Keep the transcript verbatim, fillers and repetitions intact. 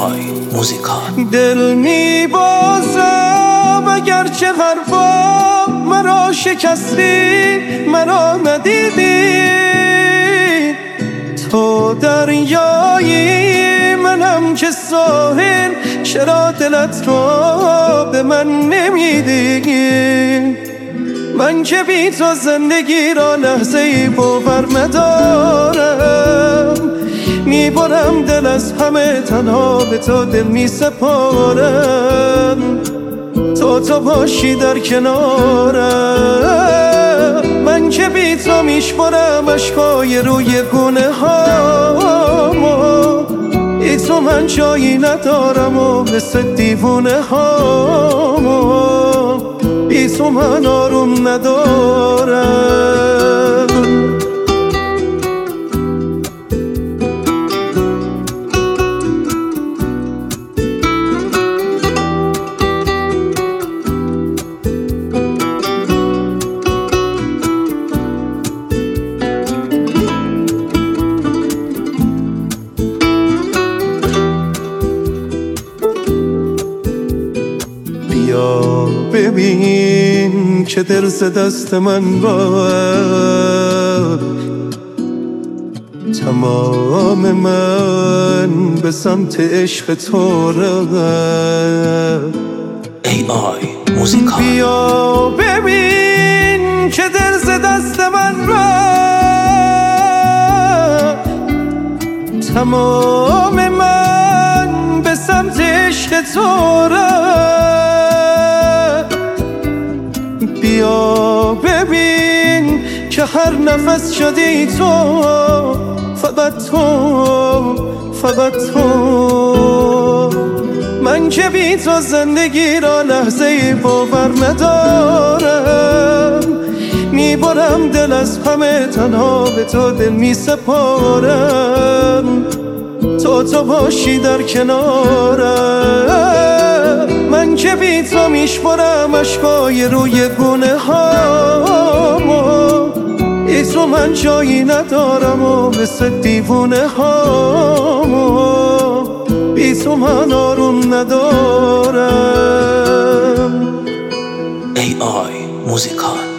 آی موزیکال. دل میبازم اگرچه حرفا مرا شکستی، مرا ندیدی. تو دریایی منم که ساحل، چرا دلت را به من نمیدی؟ من که بی تو زندگی را لحظه ای باور ندارم. میبرم دل از همه، تنها به تو دل میسپارم. تو تو باشی در کنارم. من که بی تو میشمرم اشکای روی گونه هامو. بی تو من جایی ندارم و مثل دیوونه هامو. بی تو من آروم ندارم. بیا ببین که دل ز دست من رفت. تمام من به سمت عشق تو رفت. ای آی موزیکال. بیا ببین که دل ز دست من رفت. تمام من به سمت عشق تو رفت. بیا ببین که هر نفس شدی تو، فقط تو، فقط تو. من که بی تو زندگی را لحظه ای باور ندارم. میبرم دل از همه، تنها به تو دل میسپارم. تو تو باشی در کنارم. من که بی تو میشمرم اشکای روی گونه هامو. بی تو من جایی ندارم و مثل دیوونه هامو. بی تو من آروم ندارم. ای آی موزیکال.